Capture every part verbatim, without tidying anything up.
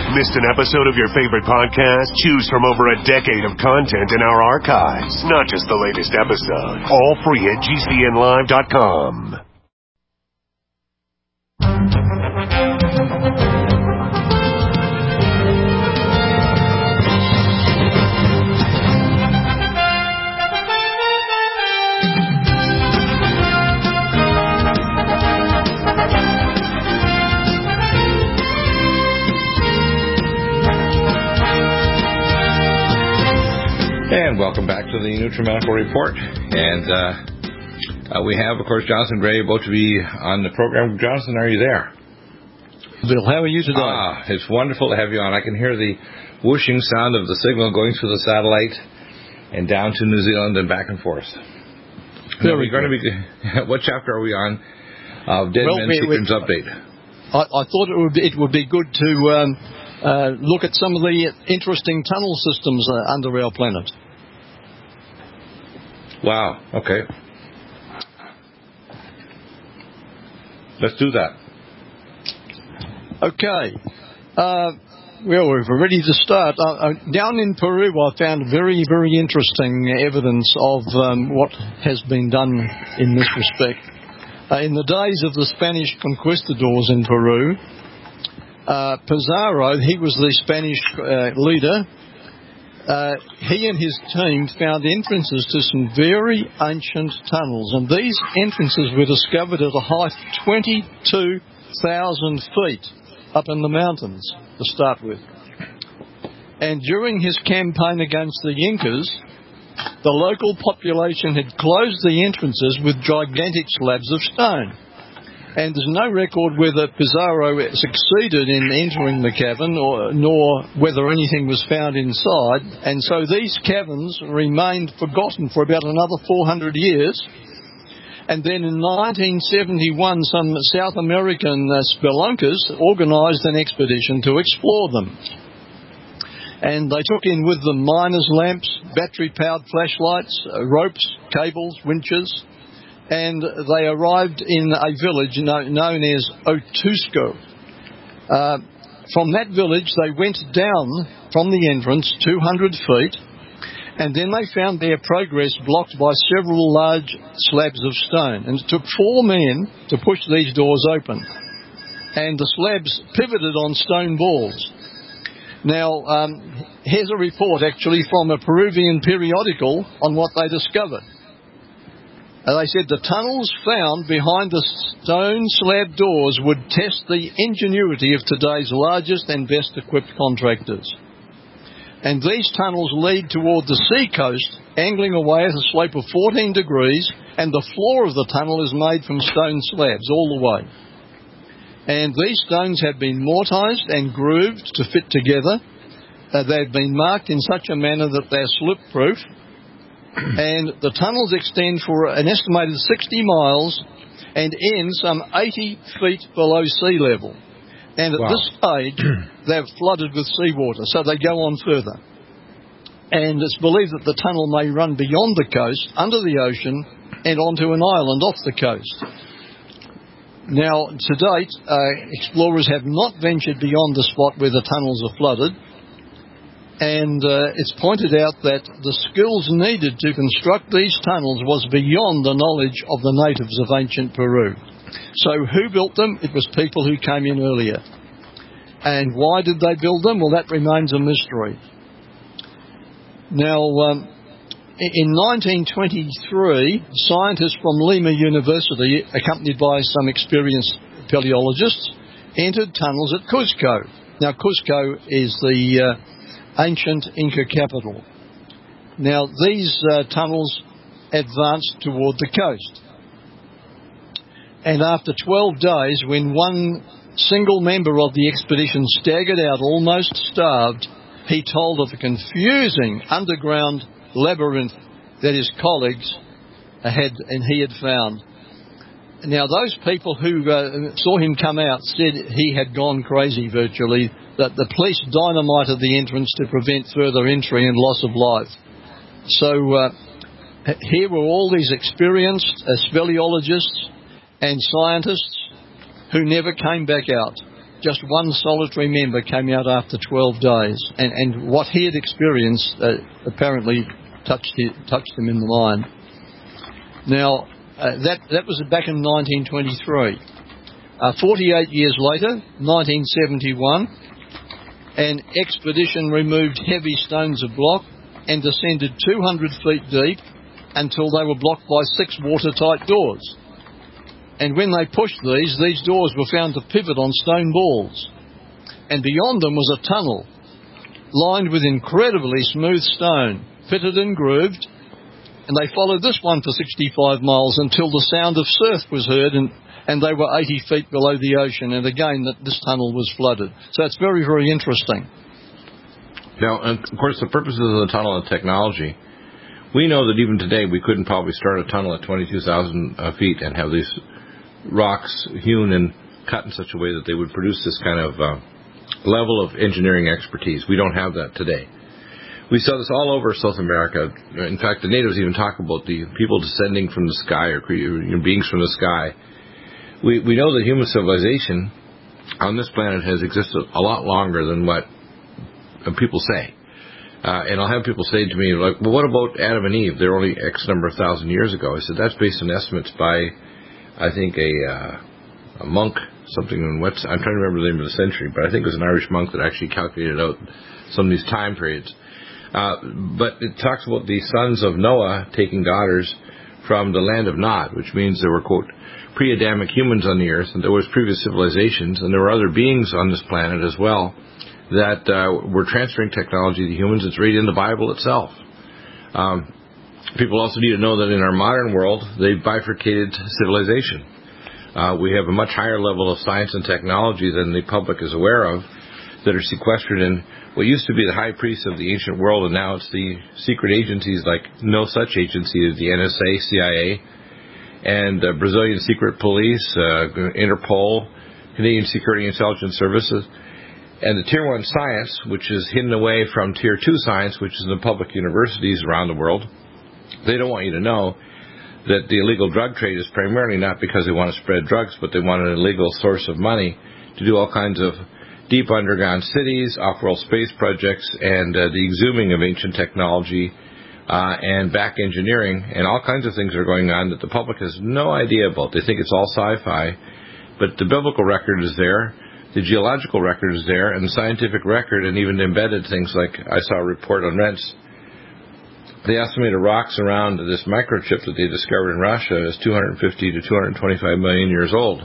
Missed an episode of your favorite podcast? Choose from over a decade of content in our archives, not just the latest episode. All free at G C N live dot com. And welcome back to the NutriMedical Report. And uh, uh, we have, of course, Jonathan Gray about to be on the program. Jonathan, are you there? Bill, how are you today? Ah, it's wonderful to have you on. I can hear the whooshing sound of the signal going through the satellite and down to New Zealand and back and forth. Very we're going to be. What chapter are we on? Uh, Dead well, Men we, Sequence we, Update. I, I thought it would be, it would be good to um, uh, look at some of the interesting tunnel systems uh, under our planet. Wow. Okay. Let's do that. Okay. Uh, well, we're ready to start. Uh, uh, down in Peru, I found very, very interesting evidence of um, what has been done in this respect. Uh, in the days of the Spanish conquistadors in Peru, uh, Pizarro, he was the Spanish uh, leader. Uh, he and his team found entrances to some very ancient tunnels, and these entrances were discovered at a height of twenty-two thousand feet up in the mountains to start with. And during his campaign against the Incas, the local population had closed the entrances with gigantic slabs of stone. And there's no record whether Pizarro succeeded in entering the cavern or nor whether anything was found inside. And so these caverns remained forgotten for about another four hundred years. And then in nineteen seventy-one, some South American uh, spelunkers organised an expedition to explore them. And they took in with them miners' lamps, battery-powered flashlights, uh, ropes, cables, winches. And they arrived in a village known as Otusco. Uh, from that village, they went down from the entrance two hundred feet, and then they found their progress blocked by several large slabs of stone. And it took four men to push these doors open. And the slabs pivoted on stone balls. Now, um, here's a report actually from a Peruvian periodical on what they discovered. Uh, they said the tunnels found behind the stone slab doors would test the ingenuity of today's largest and best equipped contractors. And these tunnels lead toward the sea coast, angling away at a slope of fourteen degrees, and the floor of the tunnel is made from stone slabs all the way. And these stones have been mortised and grooved to fit together. Uh, they've been marked in such a manner that they're slip-proof. And the tunnels extend for an estimated sixty miles and end some eighty feet below sea level. And at wow. this stage, they're flooded with seawater, so they go on further. And it's believed that the tunnel may run beyond the coast, under the ocean, and onto an island off the coast. Now, to date, uh, explorers have not ventured beyond the spot where the tunnels are flooded. And uh, it's pointed out that the skills needed to construct these tunnels was beyond the knowledge of the natives of ancient Peru. So who built them? It was people who came in earlier. And why did they build them? Well, that remains a mystery. Now, um, in nineteen twenty-three, scientists from Lima University, accompanied by some experienced paleologists, entered tunnels at Cusco. Now, Cusco is the Uh, ancient Inca capital. Now, these uh, tunnels advanced toward the coast. And after twelve days, when one single member of the expedition staggered out, almost starved, he told of a confusing underground labyrinth that his colleagues had and he had found. Now, those people who uh, saw him come out said he had gone crazy virtually, that the police dynamited the entrance to prevent further entry and loss of life. So uh, here were all these experienced uh, speleologists and scientists who never came back out. just one solitary member came out after twelve days, and, and what he had experienced uh, apparently touched him, touched him in the mind. Now, uh, that, that was back in nineteen twenty-three. Uh, forty-eight years later, nineteen seventy-one, an expedition removed heavy stones of block and descended two hundred feet deep until they were blocked by six watertight doors. And when they pushed these, these doors were found to pivot on stone balls. And beyond them was a tunnel lined with incredibly smooth stone, fitted and grooved. And they followed this one for sixty-five miles until the sound of surf was heard, and, and they were eighty feet below the ocean. And again, that this tunnel was flooded. So it's very, very interesting. Now, of course, the purposes of the tunnel and technology, we know that even today we couldn't probably start a tunnel at twenty-two thousand uh, feet and have these rocks hewn and cut in such a way that they would produce this kind of uh, level of engineering expertise. We don't have that today. We saw this all over South America. In fact, the natives even talk about the people descending from the sky, or you know, beings from the sky. We we know that human civilization on this planet has existed a lot longer than what people say. Uh, and I'll have people say to me, like, well, what about Adam and Eve? They're only X number of thousand years ago. I said, that's based on estimates by, I think, a, uh, a monk, something in what's, I'm trying to remember the name of the century, but I think it was an Irish monk that actually calculated out some of these time periods. Uh, but it talks about the sons of Noah taking daughters from the land of Nod, which means there were, quote, pre-Adamic humans on the earth, and there was previous civilizations, and there were other beings on this planet as well that uh, were transferring technology to humans. It's right in the Bible itself. Um, people also need to know that in our modern world, they've bifurcated civilization. Uh, we have a much higher level of science and technology than the public is aware of that are sequestered in what used to be the high priests of the ancient world, and now it's the secret agencies like no such agency as the N S A, C I A, and uh, Brazilian secret police, uh, Interpol, Canadian Security Intelligence Services, and the Tier one science, which is hidden away from Tier two science, which is in the public universities around the world. They don't want you to know that the illegal drug trade is primarily not because they want to spread drugs, but they want an illegal source of money to do all kinds of deep underground cities, off-world space projects, and uh, the exhuming of ancient technology uh, and back engineering, and all kinds of things are going on that the public has no idea about. They think it's all sci-fi, but the biblical record is there, the geological record is there, and the scientific record, and even embedded things like I saw a report on rents. They estimated rocks around this microchip that they discovered in Russia is two hundred fifty to two hundred twenty-five million years old.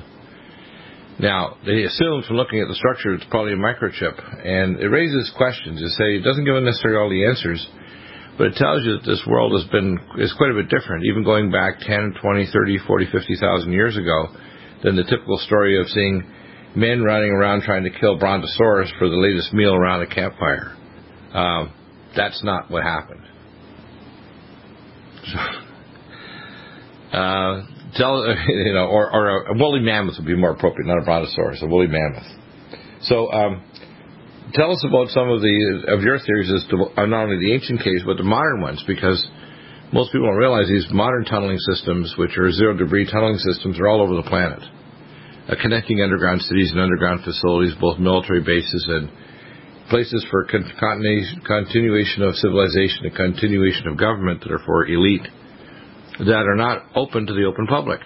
Now, they assume from looking at the structure it's probably a microchip, and it raises questions. They say it doesn't give them necessarily all the answers, but it tells you that this world has been is quite a bit different, even going back ten, twenty, thirty, forty, fifty thousand years ago, than the typical story of seeing men running around trying to kill brontosaurus for the latest meal around a campfire. Um, that's not what happened. So, uh, tell you know, or, or a woolly mammoth would be more appropriate, not a brontosaurus, a woolly mammoth. So, um, tell us about some of the of your theories as to uh, not only the ancient caves but the modern ones, because most people don't realize these modern tunneling systems, which are zero debris tunneling systems, are all over the planet, uh, connecting underground cities and underground facilities, both military bases and places for con- continuation of civilization and continuation of government that are for elite, that are not open to the open public.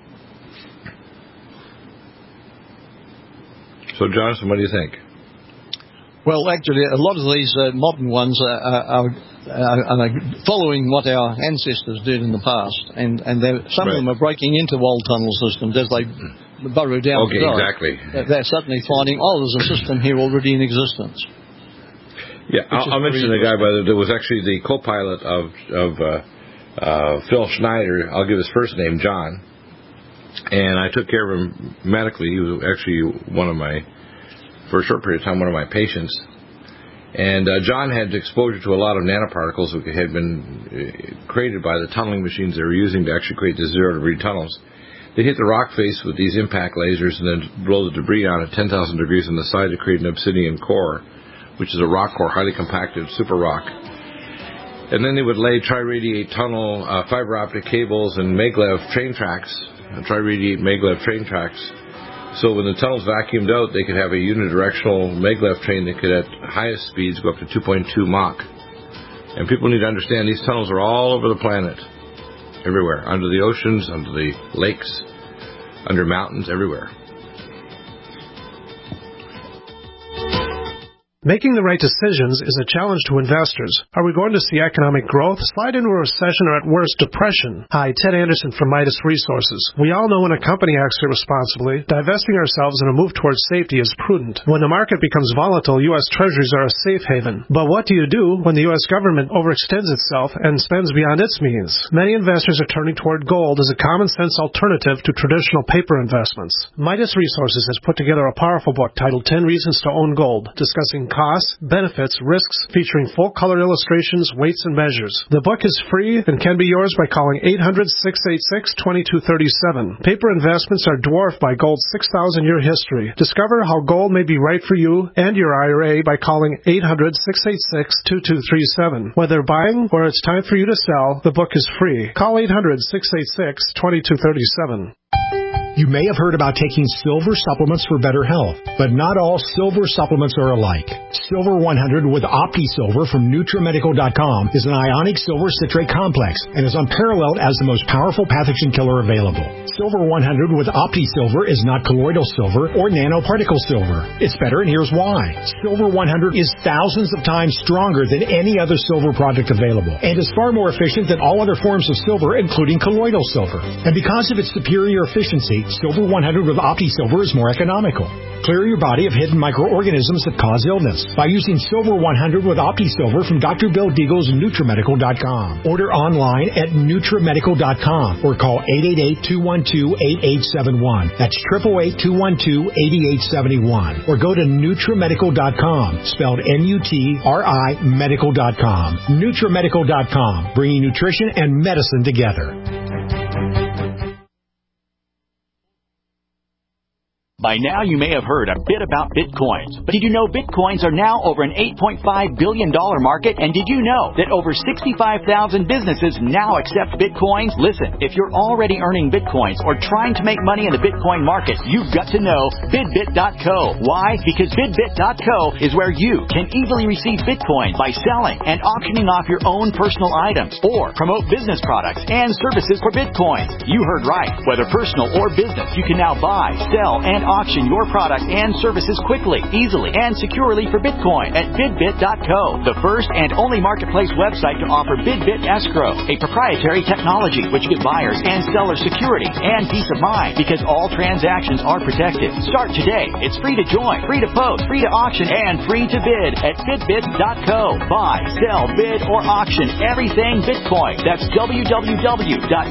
So, Jonathan, what do you think? Well, actually, a lot of these uh, modern ones are, are, are, are following what our ancestors did in the past, and, and some right. of them are breaking into old tunnel systems as they burrow down okay, the road. Exactly. They're certainly finding, oh, there's a system here already in existence. Yeah, I'll, I'll mention a guy by the, that was actually the co-pilot of, of uh, uh, Phil Schneider. I'll give his first name, John. And I took care of him medically. He was actually one of my, for a short period of time, one of my patients. And uh, John had exposure to a lot of nanoparticles that had been created by the tunneling machines they were using to actually create the zero-degree tunnels. They hit the rock face with these impact lasers and then blow the debris on at ten thousand degrees on the side to create an obsidian core, which is a rock core, highly compacted super rock. And then they would lay tri-radiate tunnel, uh, fiber optic cables, and maglev train tracks, uh, tri-radiate maglev train tracks So when the tunnel's vacuumed out, they could have a unidirectional maglev train that could, at highest speeds, go up to two point two Mach. And people need to understand these tunnels are all over the planet, everywhere, under the oceans, under the lakes, under mountains, everywhere. Making the right decisions is a challenge to investors. Are we going to see economic growth, slide into a recession, or at worst, depression? Hi, Ted Anderson from Midas Resources. We all know when a company acts irresponsibly, divesting ourselves in a move towards safety is prudent. When the market becomes volatile, U S Treasuries are a safe haven. But what do you do when the U S government overextends itself and spends beyond its means? Many investors are turning toward gold as a common-sense alternative to traditional paper investments. Midas Resources has put together a powerful book titled ten Reasons to Own Gold, discussing costs, benefits, risks, featuring full-color illustrations, weights, and measures. The book is free and can be yours by calling eight hundred, six eight six, two two three seven. Paper investments are dwarfed by gold's six thousand year history. Discover how gold may be right for you and your I R A by calling eight hundred, six eight six, two two three seven. Whether buying or it's time for you to sell, the book is free. Call eight hundred, six eight six, two two three seven. You may have heard about taking silver supplements for better health, but not all silver supplements are alike. Silver one hundred with OptiSilver from NutriMedical dot com is an ionic silver citrate complex and is unparalleled as the most powerful pathogen killer available. Silver one hundred with OptiSilver is not colloidal silver or nanoparticle silver. It's better, and here's why. Silver one hundred is thousands of times stronger than any other silver product available and is far more efficient than all other forms of silver, including colloidal silver. And because of its superior efficiency, Silver one hundred with OptiSilver is more economical. Clear your body of hidden microorganisms that cause illness by using Silver one hundred with OptiSilver from Doctor Bill Deagle's NutriMedical dot com. Order online at NutriMedical dot com or call eight eight eight, two one two, eight eight seven one. That's eight eight eight, two one two, eight eight seven one. Or go to NutriMedical dot com, spelled N U T R I Medical dot com. NutriMedical dot com, bringing nutrition and medicine together. By now, you may have heard a bit about Bitcoins. But did you know Bitcoins are now over an eight point five billion dollars market? And did you know that over sixty-five thousand businesses now accept Bitcoins? Listen, if you're already earning Bitcoins or trying to make money in the Bitcoin market, you've got to know Bidbit dot co. Why? Because Bidbit dot co is where you can easily receive Bitcoins by selling and auctioning off your own personal items or promote business products and services for Bitcoins. You heard right. Whether personal or business, you can now buy, sell, and auction your products and services quickly, easily, and securely for Bitcoin at Bidbit dot co, the first and only marketplace website to offer Bidbit Escrow, a proprietary technology which gives buyers and sellers security and peace of mind because all transactions are protected. Start today. It's free to join, free to post, free to auction, and free to bid at Bidbit dot co. Buy, sell, bid, or auction everything Bitcoin. That's w w w dot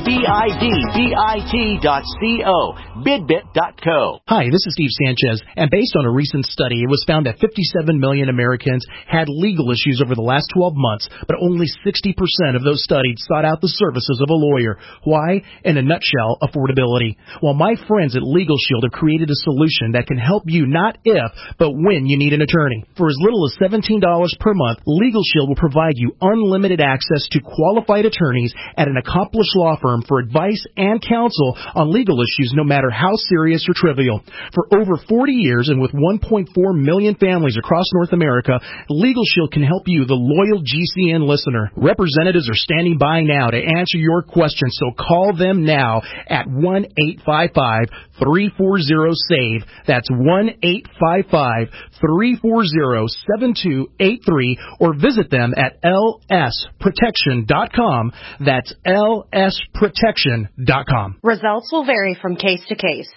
bidbit dot co. Bidbit dot co. Hi, this is Steve Sanchez, and based on a recent study, it was found that fifty-seven million Americans had legal issues over the last twelve months, but only sixty percent of those studied sought out the services of a lawyer. Why? In a nutshell, affordability. Well, my friends at Legal Shield have created a solution that can help you not if, but when you need an attorney. For as little as seventeen dollars per month, Legal Shield will provide you unlimited access to qualified attorneys at an accomplished law firm for advice and counsel on legal issues, no matter how serious or trivial. For over forty years and with one point four million families across North America, Legal Shield can help you, the loyal G C N listener. Representatives are standing by now to answer your questions, so call them now at one eight five five, three four zero, S A V E. That's one eight five five, three four zero, seven two eight three, or visit them at L S protection dot com. That's L S protection dot com. Results will vary from case to case.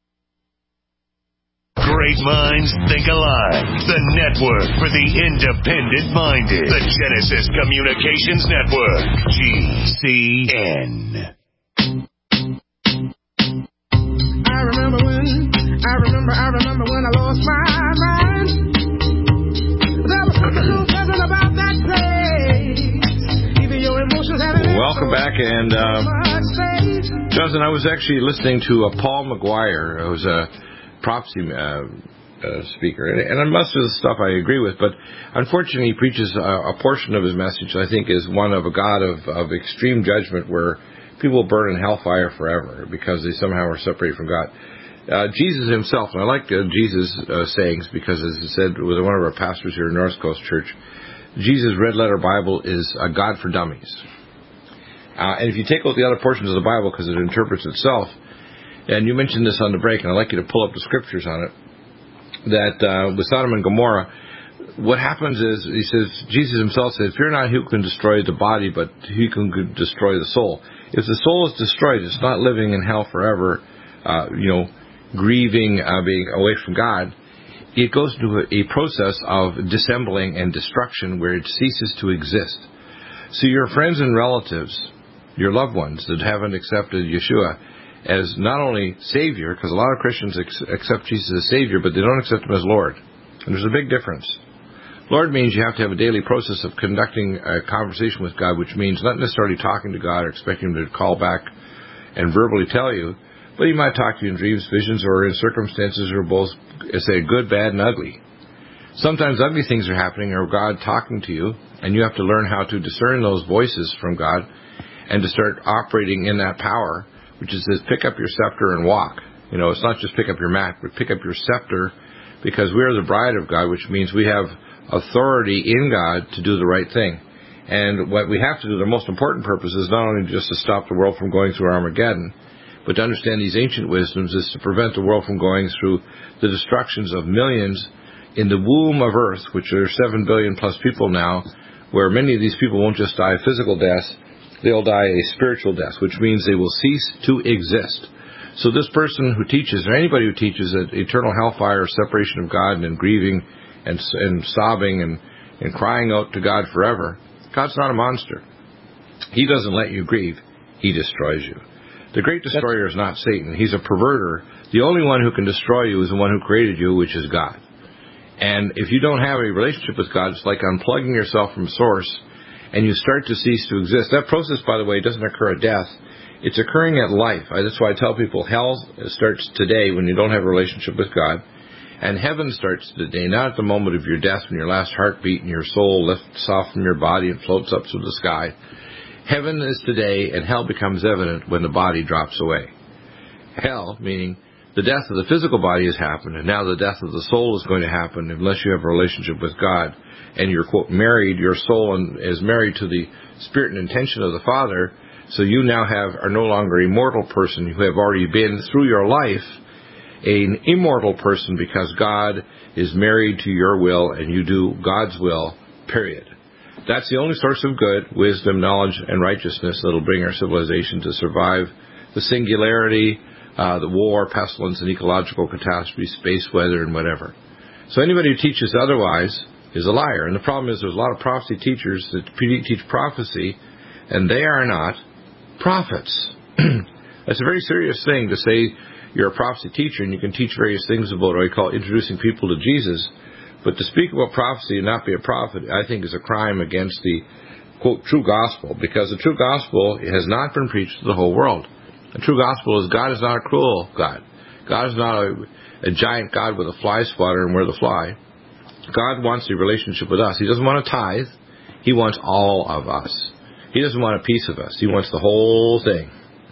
Great minds think alike. The network for the independent-minded. The Genesis Communications Network. G C N. I remember when, I remember, I remember when I lost my mind. There was something so pleasant about that place. Even your emotions had an Welcome back, and uh, Jonathan, I was actually listening to uh, Paul McGuire, who's a prophecy uh, uh, speaker, and, and most of the stuff I agree with, but unfortunately he preaches a, a portion of his message I think is one of a God of, of extreme judgment where people burn in hellfire forever because they somehow are separated from God. Uh, Jesus himself, and I like uh, Jesus' uh, sayings because, as I said with one of our pastors here in North Coast Church, Jesus' red letter Bible is a God for dummies. Uh, and if you take out the other portions of the Bible because it interprets itself, and you mentioned this on the break, and I'd like you to pull up the scriptures on it, that uh, with Sodom and Gomorrah, what happens is, he says, Jesus himself says, fear not who can destroy the body, but who can destroy the soul. If the soul is destroyed, it's not living in hell forever, uh, you know, grieving, uh, being away from God. It goes through a, a process of dissembling and destruction where it ceases to exist. So your friends and relatives, your loved ones that haven't accepted Yeshua as not only Savior, because a lot of Christians ex- accept Jesus as Savior, but they don't accept Him as Lord. And there's a big difference. Lord means you have to have a daily process of conducting a conversation with God, which means not necessarily talking to God or expecting Him to call back and verbally tell you, but He might talk to you in dreams, visions, or in circumstances that are both, say, good, bad, and ugly. Sometimes ugly things are happening, or God talking to you, and you have to learn how to discern those voices from God and to start operating in that power, which is says, pick up your scepter and walk. You know, it's not just pick up your mat, but pick up your scepter, because we are the bride of God, which means we have authority in God to do the right thing. And what we have to do, the most important purpose, is not only just to stop the world from going through Armageddon, but to understand these ancient wisdoms is to prevent the world from going through the destructions of millions in the womb of earth, which are seven billion plus people now, where many of these people won't just die a physical death, they'll die a spiritual death, which means they will cease to exist. So this person who teaches, or anybody who teaches that eternal hellfire, separation of God, and grieving and, and sobbing and, and crying out to God forever, God's not a monster. He doesn't let you grieve. He destroys you. The great destroyer is not Satan. He's a perverter. The only one who can destroy you is the one who created you, which is God. And if you don't have a relationship with God, it's like unplugging yourself from source, and you start to cease to exist. That process, by the way, doesn't occur at death. It's occurring at life. That's why I tell people hell starts today when you don't have a relationship with God, and heaven starts today, not at the moment of your death when your last heartbeat and your soul lifts off from your body and floats up through the sky. Heaven is today, and hell becomes evident when the body drops away. Hell, meaning the death of the physical body has happened, and now the death of the soul is going to happen unless you have a relationship with God, and you're, quote, married, your soul is married to the spirit and intention of the Father, so you now have are no longer a mortal person. You have already been, through your life, an immortal person because God is married to your will, and you do God's will, period. That's the only source of good, wisdom, knowledge, and righteousness that will bring our civilization to survive the singularity, uh, the war, pestilence, and ecological catastrophe, space weather, and whatever. So anybody who teaches otherwise is a liar. And the problem is there's a lot of prophecy teachers that teach prophecy, and they are not prophets. That's a very serious thing to say you're a prophecy teacher and you can teach various things about what I call introducing people to Jesus. But to speak about prophecy and not be a prophet, I think, is a crime against the, quote, true gospel, because the true gospel has not been preached to the whole world. The true gospel is God is not a cruel God. God is not a, a giant God with a fly swatter and we're the fly. God wants a relationship with us. He doesn't want a tithe. He wants all of us. He doesn't want a piece of us. He wants the whole thing.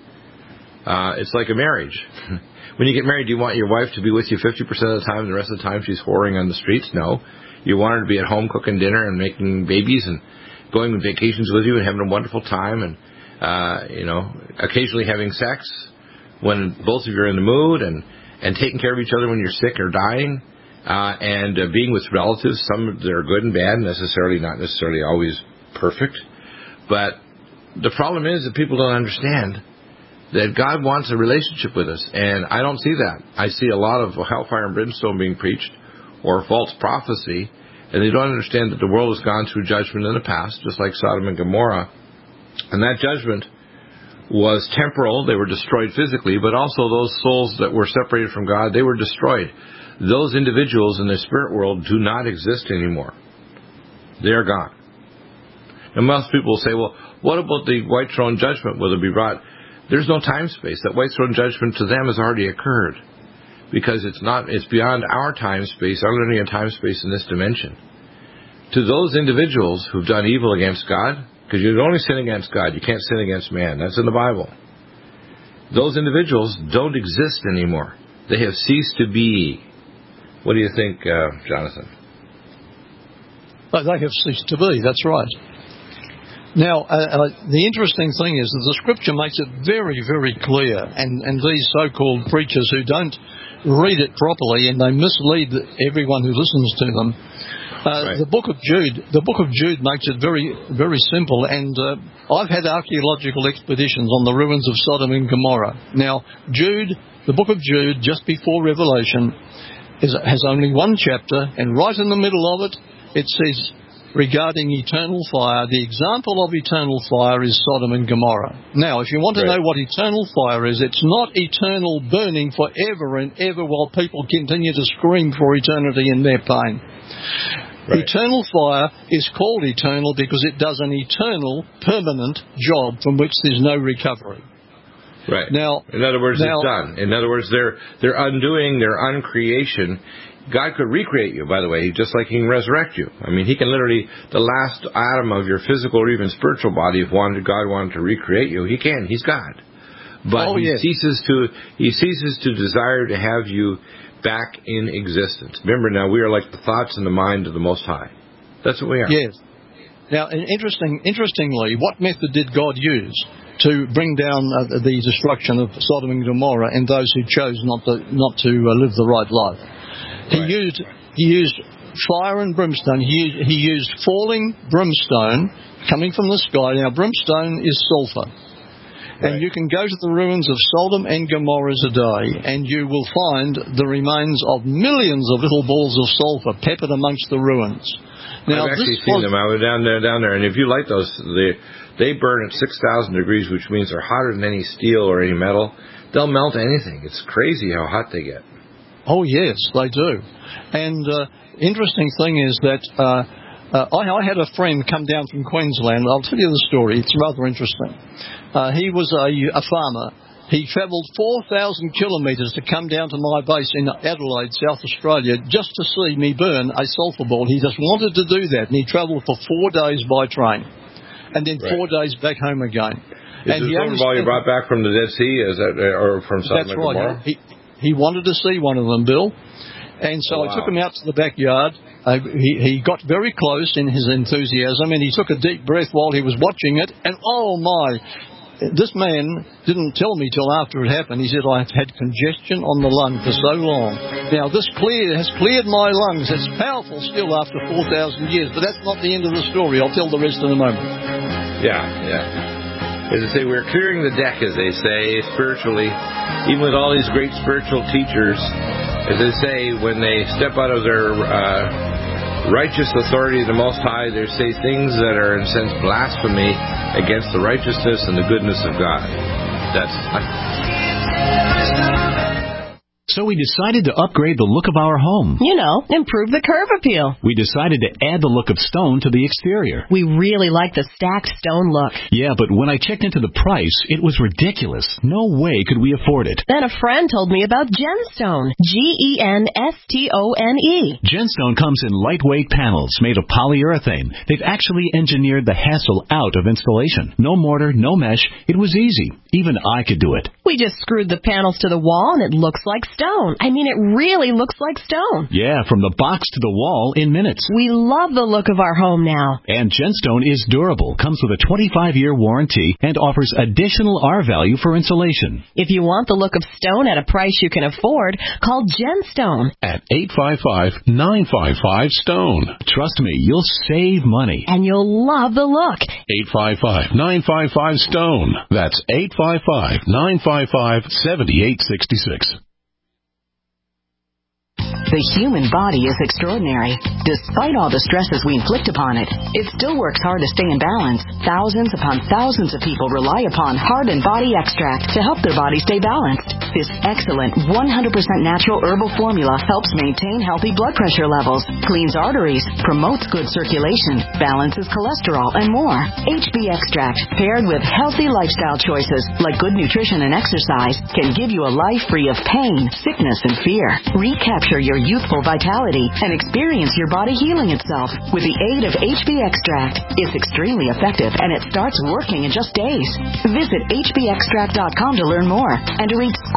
Uh, it's like a marriage. When you get married, do you want your wife to be with you fifty percent of the time, and the rest of the time she's whoring on the streets? No. You want her to be at home cooking dinner and making babies and going on vacations with you and having a wonderful time and, uh, you know, occasionally having sex when both of you are in the mood and, and taking care of each other when you're sick or dying, uh, and uh, being with relatives, some that are good and bad, necessarily, not necessarily always perfect. But the problem is that people don't understand that God wants a relationship with us, and I don't see that. I see a lot of hellfire and brimstone being preached, or false prophecy, and they don't understand that the world has gone through judgment in the past, just like Sodom and Gomorrah, and that judgment was temporal. They were destroyed physically, but also those souls that were separated from God, they were destroyed. Those individuals in the spirit world do not exist anymore. They are gone. And most people will say, well, what about the white throne judgment? Will it be brought? There's no time space. That white throne judgment to them has already occurred, because it's not. It's beyond our time space, our linear time space in this dimension. To those individuals who've done evil against God, because you can only sin against God, you can't sin against man. That's in the Bible. Those individuals don't exist anymore. They have ceased to be. What do you think, uh, Jonathan? But they have ceased to be, that's right. Now, uh, uh, the interesting thing is that the Scripture makes it very, very clear, and, and these so-called preachers who don't read it properly and they mislead everyone who listens to them, uh, right. the book of Jude, the book of Jude makes it very, very simple, and uh, I've had archaeological expeditions on the ruins of Sodom and Gomorrah. Now, Jude, the book of Jude, just before Revelation, is, has only one chapter, and right in the middle of it, it says, regarding eternal fire, the example of eternal fire is Sodom and Gomorrah. Now, if you want to right. know what eternal fire is, it's not eternal burning forever and ever while people continue to scream for eternity in their pain. Right. Eternal fire is called eternal because it does an eternal, permanent job from which there's no recovery. Right. Now, in other words, now, it's done. In other words, they're they're undoing their uncreation. God could recreate you, by the way, just like He can resurrect you. I mean, He can literally, the last atom of your physical or even spiritual body, if wanted, God wanted to recreate you, He can. He's God. But oh, He yes. ceases to He ceases to desire to have you back in existence. Remember, now, we are like the thoughts and the mind of the Most High. That's what we are. Yes. Now, interesting, interestingly, what method did God use to bring down uh, the destruction of Sodom and Gomorrah and those who chose not to not to uh, live the right life? He right. used he used fire and brimstone. He used, he used falling brimstone coming from the sky. Now, brimstone is sulfur. Right. And you can go to the ruins of Sodom and Gomorrah today, and you will find the remains of millions of little balls of sulfur peppered amongst the ruins. Now, I've actually seen was, them. I was down there, down there, and if you light those, they they burn at six thousand degrees, which means they're hotter than any steel or any metal. They'll melt anything. It's crazy how hot they get. Oh, yes, they do. And uh, interesting thing is that uh, uh, I, I had a friend come down from Queensland. I'll tell you the story. It's rather interesting. Uh, he was a, a farmer. He travelled four thousand kilometres to come down to my base in Adelaide, South Australia, just to see me burn a sulphur ball. He just wanted to do that, and he travelled for four days by train, and then right. four days back home again. Is and the sulphur ball you brought back from the Dead Sea, is that, or from Sodom and Gomorrah? That's right. He, He wanted to see one of them, Bill. And so oh, wow. I took him out to the backyard. Uh, he, he got very close in his enthusiasm, and he took a deep breath while he was watching it. And, oh, my, this man didn't tell me till after it happened. He said, I've had congestion on the lung for so long. Now, this clear has cleared my lungs. It's powerful still after four thousand years. But that's not the end of the story. I'll tell the rest in a moment. Yeah, yeah. As I say, we're clearing the deck, as they say, spiritually. Even with all these great spiritual teachers, as they say, when they step out of their uh, righteous authority of the Most High, they say things that are, in a sense, blasphemy against the righteousness and the goodness of God. That's... So we decided to upgrade the look of our home. You know, improve the curb appeal. We decided to add the look of stone to the exterior. We really like the stacked stone look. Yeah, but when I checked into the price, it was ridiculous. No way could we afford it. Then a friend told me about Genstone. G E N S T O N E. Genstone comes in lightweight panels made of polyurethane. They've actually engineered the hassle out of installation. No mortar, no mesh. It was easy. Even I could do it. We just screwed the panels to the wall and it looks like stone. Stone. I mean, it really looks like stone. Yeah, from the box to the wall in minutes. We love the look of our home now. And Genstone is durable, comes with a twenty-five year warranty, and offers additional R value for insulation. If you want the look of stone at a price you can afford, call Genstone at eight five five, nine five five, STONE. Trust me, you'll save money. And you'll love the look. eight five five, nine five five, STONE. That's eight five five, nine five five, seven eight six six. The human body is extraordinary. Despite all the stresses we inflict upon it, it still works hard to stay in balance. Thousands upon thousands of people rely upon Heart and Body Extract to help their body stay balanced. This excellent one hundred percent natural herbal formula helps maintain healthy blood pressure levels, cleans arteries, promotes good circulation, balances cholesterol, and more. H B Extract, paired with healthy lifestyle choices like good nutrition and exercise, can give you a life free of pain, sickness, and fear. Recapture your youthful vitality and experience your body healing itself with the aid of H B Extract. It's extremely effective and it starts working in just days. Visit H B extract dot com to learn more and to reach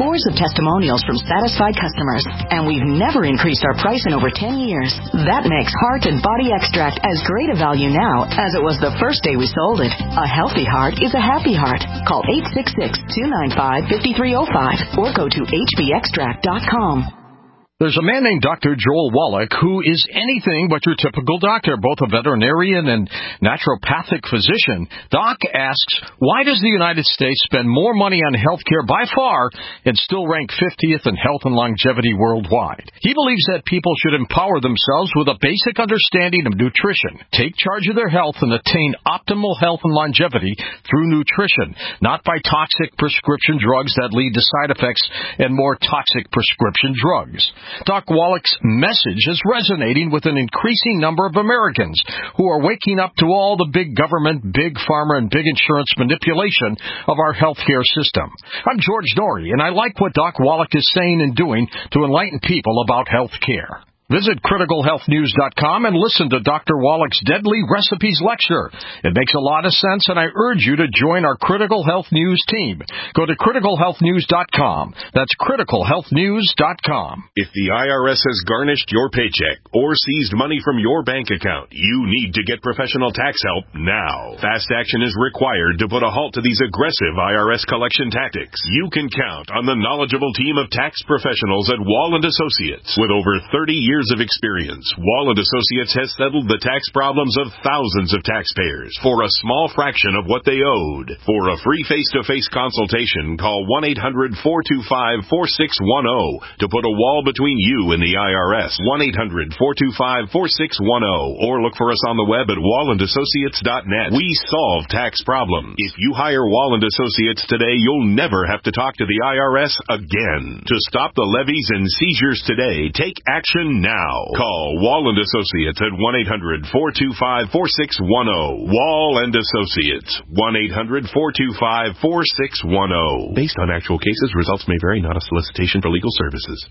scores of testimonials from satisfied customers, and we've never increased our price in over ten years. That makes Heart and Body Extract as great a value now as it was the first day we sold it. A healthy heart is a happy heart. Call eight six six, two nine five, five three zero five or go to h b extract dot com. There's a man named Doctor Joel Wallach who is anything but your typical doctor, both a veterinarian and naturopathic physician. Doc asks, why does the United States spend more money on health care by far and still rank fiftieth in health and longevity worldwide? He believes that people should empower themselves with a basic understanding of nutrition, take charge of their health, and attain optimal health and longevity through nutrition, not by toxic prescription drugs that lead to side effects and more toxic prescription drugs. Doc Wallach's message is resonating with an increasing number of Americans who are waking up to all the big government, big pharma, and big insurance manipulation of our healthcare system. I'm George Norrie, and I like what Doc Wallach is saying and doing to enlighten people about health care. Visit critical health news dot com and listen to Doctor Wallach's Deadly Recipes lecture. It makes a lot of sense, and I urge you to join our Critical Health News team. Go to critical health news dot com. That's critical health news dot com. If the I R S has garnished your paycheck or seized money from your bank account, you need to get professional tax help now. Fast action is required to put a halt to these aggressive I R S collection tactics. You can count on the knowledgeable team of tax professionals at Wall and Associates. With over thirty years of experience, Wall and Associates has settled the tax problems of thousands of taxpayers for a small fraction of what they owed. For a free face-to-face consultation, call one eight hundred, four two five, four six one zero to put a wall between you and the I R S. one eight hundred, four two five, four six one zero or look for us on the web at wall and associates dot net. We solve tax problems. If you hire Wall and Associates today, you'll never have to talk to the I R S again. To stop the levies and seizures today, take action now. Call Wall and Associates at one eight hundred, four two five, four six one zero. Wall and Associates, one eight hundred, four two five, four six one zero. Based on actual cases, results may vary, not a solicitation for legal services.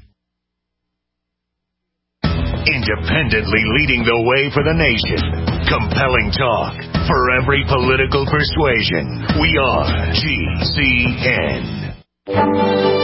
Independently leading the way for the nation. Compelling talk for every political persuasion. We are G C N.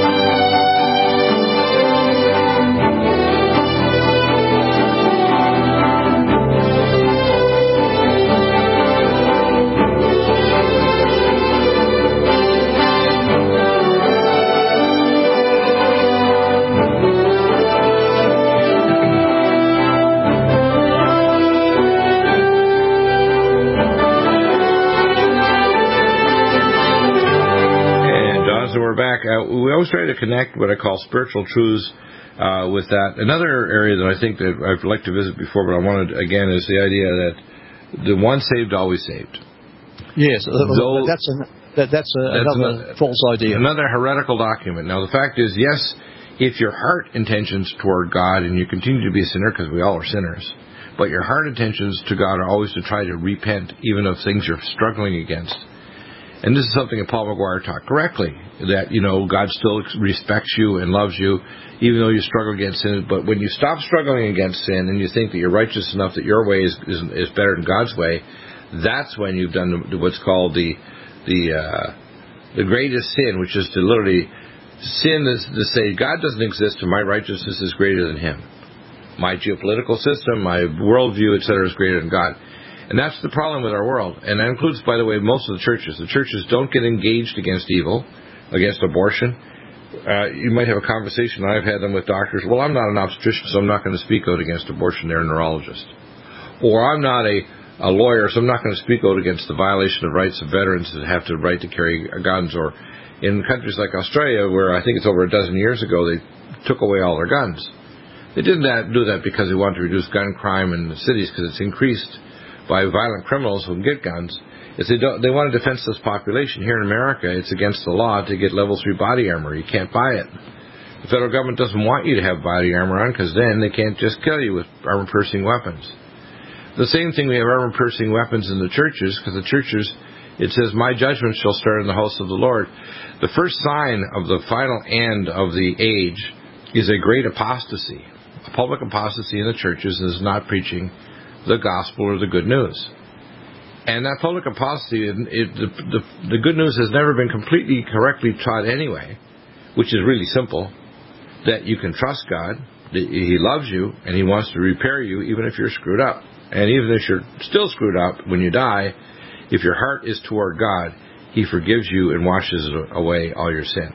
Back, uh, we always try to connect what I call spiritual truths uh, with that. Another area that I think that I'd like to visit before, but I wanted again is the idea that the once saved, always saved. Yes, Though, that's a, that, that's, a, that's another a, false idea. Another heretical document. Now, the fact is, yes, if your heart intentions toward God, and you continue to be a sinner because we all are sinners, but your heart intentions to God are always to try to repent, even of things you're struggling against. And this is something that Paul McGuire taught correctly, that, you know, God still respects you and loves you, even though you struggle against sin. But when you stop struggling against sin and you think that you're righteous enough that your way is is, is better than God's way, that's when you've done what's called the the uh, the greatest sin, which is to literally sin is to say God doesn't exist and my righteousness is greater than Him. My geopolitical system, my worldview, et cetera, is greater than God. And that's the problem with our world. And that includes, by the way, most of the churches. The churches don't get engaged against evil, against abortion. Uh, you might have a conversation, I've had them with doctors, well, I'm not an obstetrician, so I'm not going to speak out against abortion. They're a neurologist. Or I'm not a, a lawyer, so I'm not going to speak out against the violation of rights of veterans that have the right to carry guns. Or in countries like Australia, where I think it's over a dozen years ago, they took away all their guns. They didn't do that because they wanted to reduce gun crime in the cities, because it's increased by violent criminals who get guns. Is they don't, they want a defenseless population. Here in America, it's against the law to get level three body armor. You can't buy it. The federal government doesn't want you to have body armor on, because then they can't just kill you with armor-piercing weapons. The same thing, we have armor-piercing weapons in the churches, because the churches, it says, my judgment shall start in the house of the Lord. The first sign of the final end of the age is a great apostasy. A public apostasy in the churches is not preaching the gospel or the good news. And that public apostasy, it, it, the, the, the good news has never been completely correctly taught anyway. which is really simple, that you can trust God, that He loves you, and He wants to repair you even if you're screwed up. And even if you're still screwed up when you die, if your heart is toward God, He forgives you and washes away all your sin.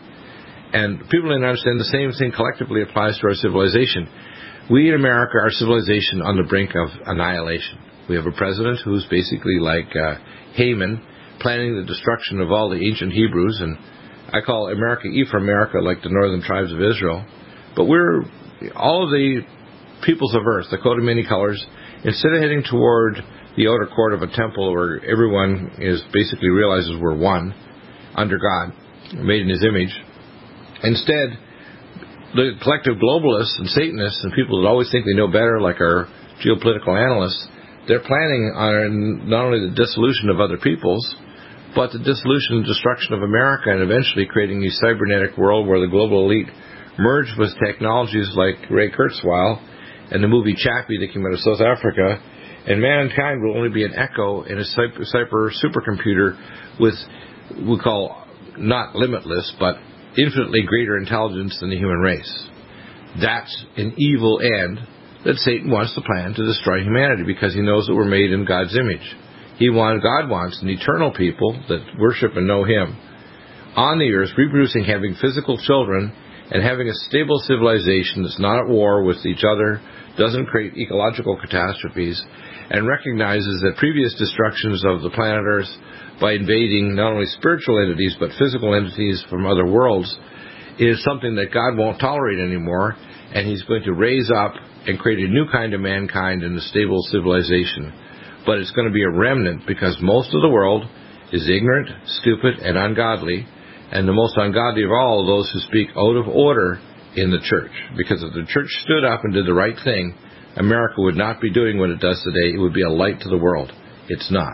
And people don't understand the same thing collectively applies to our civilization. We in America are civilization on the brink of annihilation. We have a president who's basically like uh, Haman, planning the destruction of all the ancient Hebrews, and I call America Ephraim-America, like the northern tribes of Israel. But we're, all of the peoples of earth, the coat of many colors, instead of heading toward the outer court of a temple where everyone is basically realizes we're one under God, made in His image, instead, the collective globalists and Satanists and people that always think they know better, like our geopolitical analysts, they're planning on not only the dissolution of other peoples, but the dissolution and destruction of America, and eventually creating a cybernetic world where the global elite merge with technologies like Ray Kurzweil and the movie Chappie that came out of South Africa, and mankind will only be an echo in a cyber supercomputer with, we call, not limitless, but infinitely greater intelligence than the human race. That's an evil end that Satan wants to plan to destroy humanity, because he knows that we're made in God's image. He wants, God wants an eternal people that worship and know Him on the earth, reproducing, having physical children, and having a stable civilization that's not at war with each other, doesn't create ecological catastrophes, and recognizes that previous destructions of the planet Earth by invading not only spiritual entities but physical entities from other worlds is something that God won't tolerate anymore, and He's going to raise up and create a new kind of mankind in a stable civilization. But it's going to be a remnant, because most of the world is ignorant, stupid, and ungodly, and the most ungodly of all are those who speak out of order in the church. Because if the church stood up and did the right thing, America would not be doing what it does today. It would be a light to the world. It's not.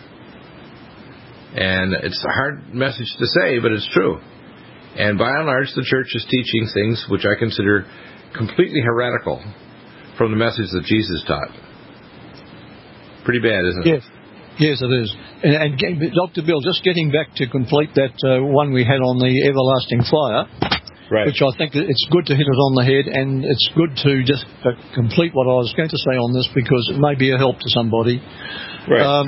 And it's a hard message to say, but it's true. And by and large, the church is teaching things which I consider completely heretical from the message that Jesus taught. Pretty bad, isn't it? Yes, yes, it is. And, and Doctor Bill, just getting back to complete that uh, one we had on the everlasting fire, right, which I think it's good to hit it on the head, and it's good to just uh, complete what I was going to say on this, because it may be a help to somebody. Right. Um,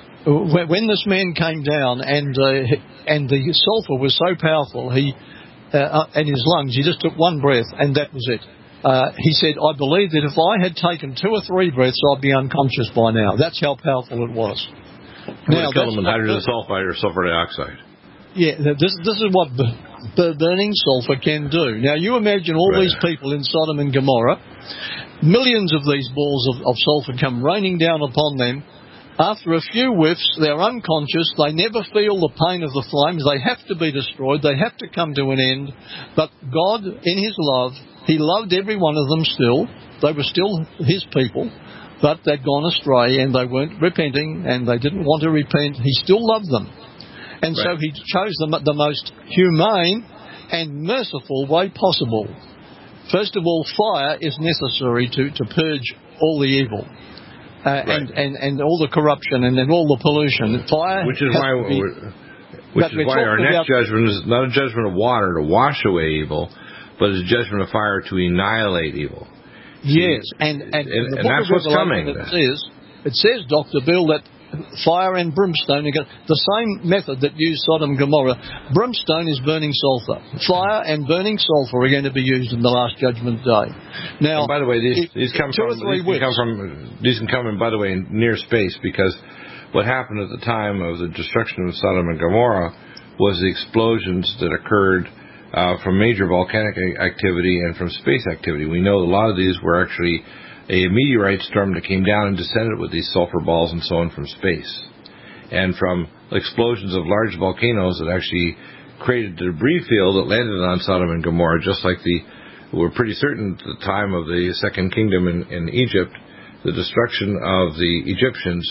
when this man came down and uh, and the sulfur was so powerful, he uh, in his lungs, he just took one breath and that was it. Uh, he said, I believe that if I had taken two or three breaths, I'd be unconscious by now. That's how powerful it was. Now, kill them with hydrogen sulfide or sulfur dioxide. Yeah, this this is what b- b- burning sulfur can do. Now, you imagine all right. these people in Sodom and Gomorrah, millions of these balls of, of sulfur come raining down upon them. After a few whiffs, they're unconscious. They never feel the pain of the flames. They have to be destroyed. They have to come to an end. But God, in His love, He loved every one of them still. They were still His people, but they'd gone astray and they weren't repenting and they didn't want to repent. He still loved them. And right. so He chose them the most humane and merciful way possible. First of all, fire is necessary to, to purge all the evil. Uh, right. and, and, and all the corruption and, and all the pollution. Fire, which is why, be, which is why our next judgment is not a judgment of water to wash away evil, but it's a judgment of fire to annihilate evil. Yes, See, and and, and, the and that's what's coming. It says, it says, Doctor Bill, that fire and brimstone are the same method that used Sodom and Gomorrah. Brimstone is burning sulfur. Fire and burning sulfur are going to be used in the last judgment day. Now, and by the way, these, if, these come from these can come from these can come in, by the way, in near space, because what happened at the time of the destruction of Sodom and Gomorrah was the explosions that occurred uh, from major volcanic activity and from space activity. We know a lot of these were actually a meteorite storm that came down and descended with these sulfur balls and so on from space, and from explosions of large volcanoes that actually created the debris field that landed on Sodom and Gomorrah, just like the, we're pretty certain at the time of the Second Kingdom in, in Egypt, the destruction of the Egyptians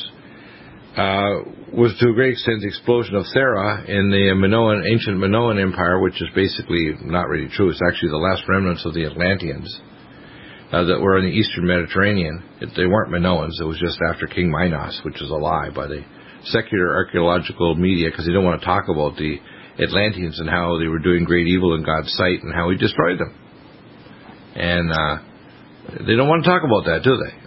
uh, was to a great extent the explosion of Thera in the Minoan, ancient Minoan Empire, which is basically not really true. It's actually the last remnants of the Atlanteans. Uh, that were in the eastern Mediterranean. It, they weren't Minoans. It was just after King Minos, which is a lie by the secular archaeological media, because they don't want to talk about the Atlanteans and how they were doing great evil in God's sight and how he destroyed them. And uh, they don't want to talk about that, do they?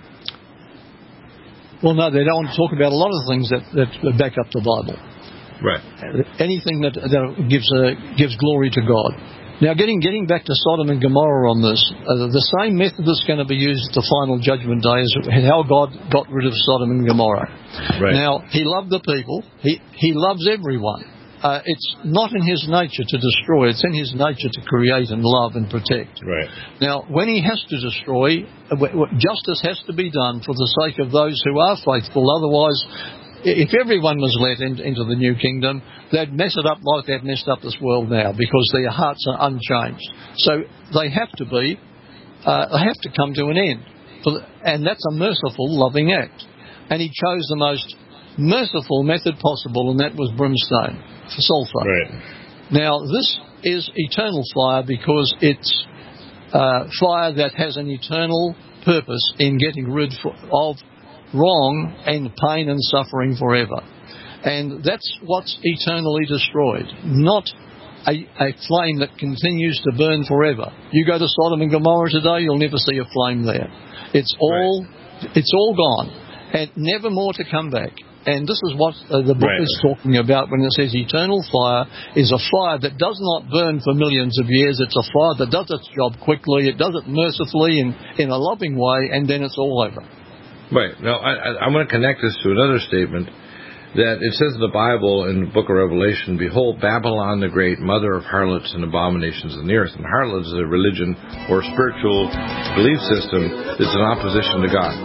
Well, no, they don't want to talk about a lot of things that, that back up the Bible. Right. Anything that, that gives uh, gives glory to God. Now, getting getting back to Sodom and Gomorrah on this, uh, the same method that's going to be used at the final judgment day is how God got rid of Sodom and Gomorrah. Right. Now, he loved the people. He, he loves everyone. Uh, it's not in his nature to destroy. It's in his nature to create and love and protect. Right. Now, when he has to destroy, justice has to be done for the sake of those who are faithful. Otherwise, if everyone was let in, into the new kingdom, they'd mess it up like they've messed up this world now, because their hearts are unchanged. So they have to be, uh, they have to come to an end. For the, and that's a merciful, loving act. And he chose the most merciful method possible, and that was brimstone, for sulfur. Right. Now, this is eternal fire because it's uh, fire that has an eternal purpose in getting rid for, of wrong and pain and suffering forever. And that's what's eternally destroyed, not a, a flame that continues to burn forever. You go to Sodom and Gomorrah today, you'll never see a flame there. It's all right. It's all gone, and never more to come back. And this is what uh, the book right. is talking about when it says eternal fire is a fire that does not burn for millions of years. It's a fire that does its job quickly. It does it mercifully and in a loving way, and then it's all over. Right. Now, I, I, I'm going to connect this to another statement that it says in the Bible, in the book of Revelation, "Behold, Babylon the Great, mother of harlots and abominations in the earth." And harlot is a religion or spiritual belief system that's in opposition to God.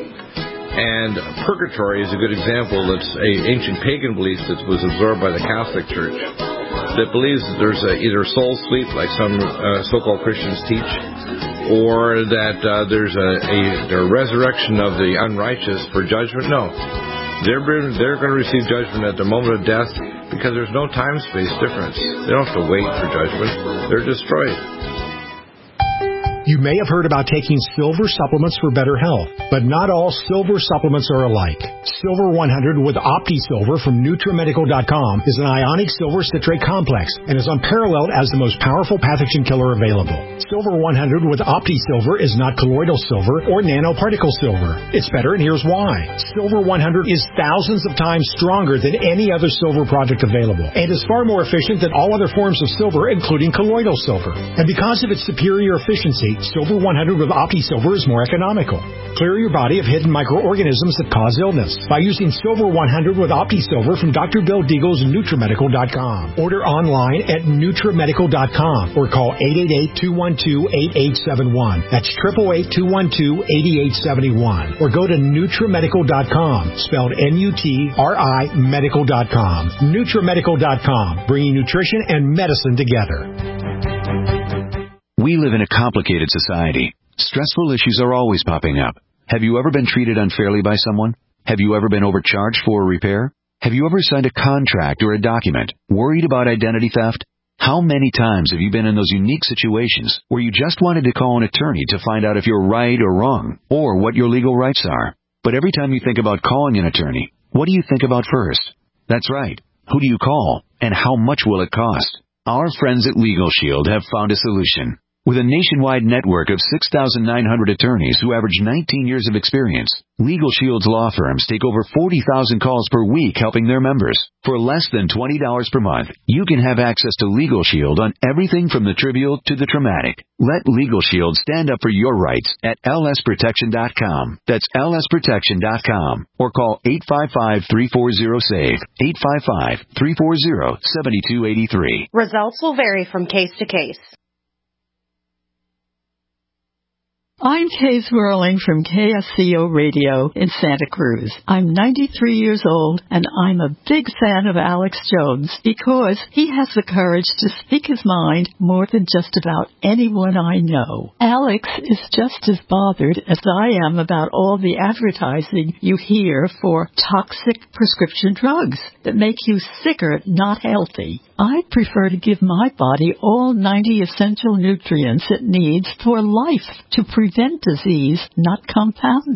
And purgatory is a good example. That's an ancient pagan belief that was absorbed by the Catholic Church, that believes that there's a, either soul sleep, like some uh, so-called Christians teach, or that uh, there's a, a, a resurrection of the unrighteous for judgment. No. They're, they're going to receive judgment at the moment of death because there's no time-space difference. They don't have to wait for judgment. They're destroyed. You may have heard about taking silver supplements for better health, but not all silver supplements are alike. Silver one hundred with OptiSilver from NutriMedical dot com is an ionic silver citrate complex and is unparalleled as the most powerful pathogen killer available. Silver one hundred with OptiSilver is not colloidal silver or nanoparticle silver. It's better, and here's why. Silver one hundred is thousands of times stronger than any other silver product available and is far more efficient than all other forms of silver, including colloidal silver. And because of its superior efficiency, Silver one hundred with OptiSilver is more economical. Clear your body of hidden microorganisms that cause illness by using Silver one hundred with OptiSilver from Doctor Bill Deagle's NutriMedical dot com. Order online at NutriMedical dot com or call eight eight eight, two one two, eight eight seven one. That's eight eight eight, two one two, eight eight seven one. Or go to NutriMedical dot com, spelled N U T R I Medical dot com. NutriMedical dot com, bringing nutrition and medicine together. We live in a complicated society. Stressful issues are always popping up. Have you ever been treated unfairly by someone? Have you ever been overcharged for a repair? Have you ever signed a contract or a document worried about identity theft? How many times have you been in those unique situations where you just wanted to call an attorney to find out if you're right or wrong, or what your legal rights are? But every time you think about calling an attorney, what do you think about first? That's right. Who do you call, and how much will it cost? Our friends at Legal Shield have found a solution. With a nationwide network of six thousand nine hundred attorneys who average nineteen years of experience, Legal Shield's law firms take over forty thousand calls per week helping their members. For less than twenty dollars per month, you can have access to Legal Shield on everything from the trivial to the traumatic. Let Legal Shield stand up for your rights at L S protection dot com. That's L S protection dot com. Or call eight five five, three four zero, S A V E, eight five five, three four zero, seven two eight three. Results will vary from case to case. I'm Kay Swirling from K S C O Radio in Santa Cruz. I'm ninety-three years old, and I'm a big fan of Alex Jones because he has the courage to speak his mind more than just about anyone I know. Alex is just as bothered as I am about all the advertising you hear for toxic prescription drugs that make you sicker, not healthy. I prefer to give my body all ninety essential nutrients it needs for life to prevent disease, not compound it.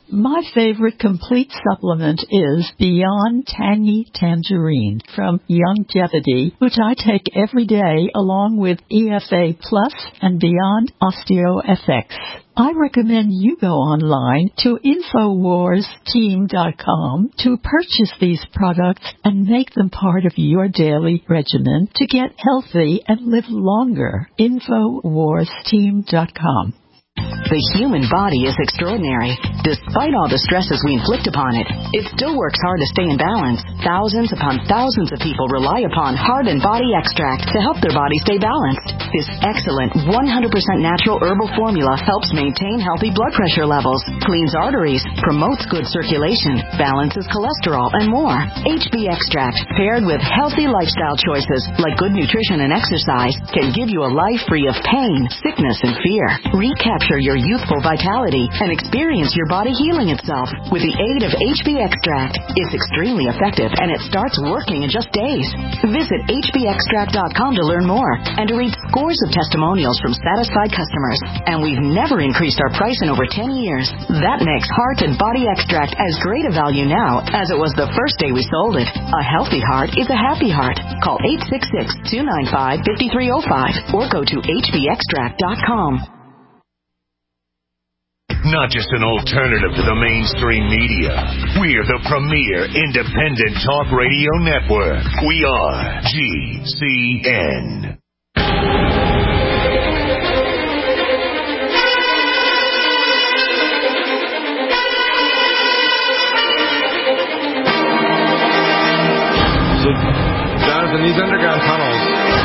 My favorite complete supplement is Beyond Tangy Tangerine from Youngevity, which I take every day along with E F A Plus and Beyond OsteoFX. I recommend you go online to Infowars Team dot com to purchase these products and make them part of your daily regimen to get healthy and live longer. Infowars Team dot com. The human body is extraordinary. Despite all the stresses we inflict upon it, it still works hard to stay in balance. Thousands upon thousands of people rely upon Heart and Body Extract to help their body stay balanced. This excellent one hundred percent natural herbal formula helps maintain healthy blood pressure levels, cleans arteries, promotes good circulation, balances cholesterol, and more. H B Extract, paired with healthy lifestyle choices like good nutrition and exercise, can give you a life free of pain, sickness, and fear. Recapture your youthful vitality and experience your body healing itself with the aid of H B Extract. It's extremely effective and it starts working in just days. Visit H B extract dot com to learn more and to read scores of testimonials from satisfied customers. And we've never increased our price in over ten years. That makes Heart and Body Extract as great a value now as it was the first day we sold it. A healthy heart is a happy heart. Call eight six six, two nine five, five three zero five or go to H B extract dot com. Not just an alternative to the mainstream media. We're the premier independent talk radio network. We are G C N. So, Jonathan, these underground tunnels...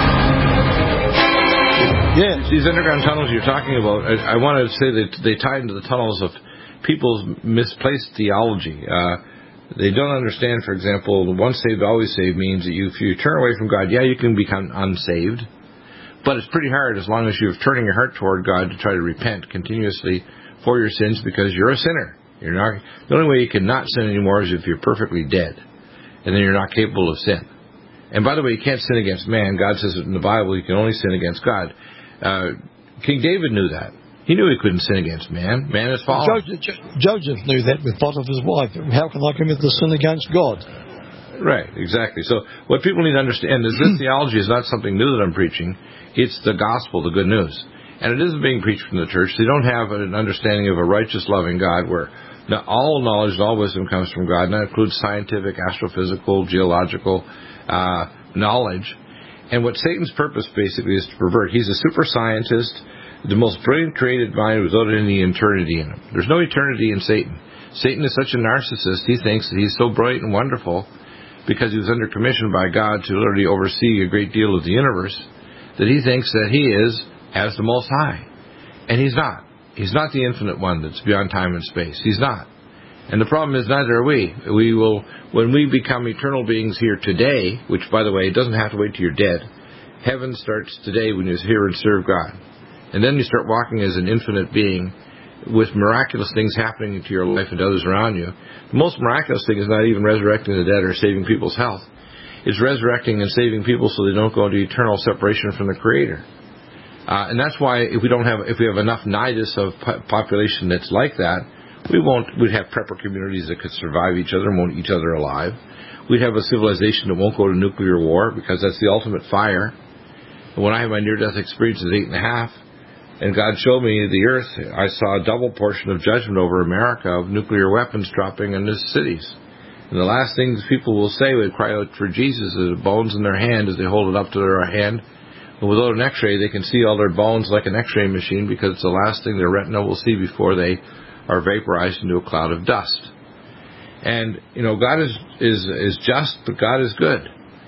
Yeah, these underground tunnels you're talking about, I, I wanted to say that they tie into the tunnels of people's misplaced theology. Uh, they don't understand, for example, the once saved, always saved means that you, if you turn away from God, yeah, you can become unsaved, but it's pretty hard as long as you're turning your heart toward God to try to repent continuously for your sins because you're a sinner. You're not. The only way you can not sin anymore is if you're perfectly dead, and then you're not capable of sin. And by the way, you can't sin against man. God says it in the Bible, you can only sin against God. Uh, King David knew that. He knew he couldn't sin against man. Man is fallen. Joseph, Joseph knew that with Potiphar's wife. How can I commit the sin against God? Right, exactly. So what people need to understand is this theology is not something new that I'm preaching. It's the gospel, the good news. And it isn't being preached from the church. They don't have an understanding of a righteous, loving God where all knowledge and all wisdom comes from God. And that includes scientific, astrophysical, geological uh, knowledge. And what Satan's purpose basically is to pervert. He's a super scientist, the most brilliant created mind without any eternity in him. There's no eternity in Satan. Satan is such a narcissist, he thinks that he's so bright and wonderful because he was under commission by God to literally oversee a great deal of the universe, that he thinks that he is as the Most High. And he's not. He's not the infinite one that's beyond time and space. He's not. And the problem is neither are we. We will, when we become eternal beings here today, which, by the way, it doesn't have to wait till you're dead. Heaven starts today when you're here and serve God. And then you start walking as an infinite being with miraculous things happening to your life and to others around you. The most miraculous thing is not even resurrecting the dead or saving people's health. It's resurrecting and saving people so they don't go into eternal separation from the Creator. Uh, and that's why if we don't have, if we have enough nidus of population that's like that, we won't. We'd have prepper communities that could survive each other and won't eat each other alive. We'd have a civilization that won't go to nuclear war because that's the ultimate fire. And when I had my near-death experience at eight and a half, and God showed me the earth, I saw a double portion of judgment over America of nuclear weapons dropping in the cities. And the last things people will say when they cry out for Jesus is the bones in their hand as they hold it up to their hand. And without an x-ray, they can see all their bones like an x-ray machine because it's the last thing their retina will see before they are vaporized into a cloud of dust. And, you know, God is is, is just, but God is good.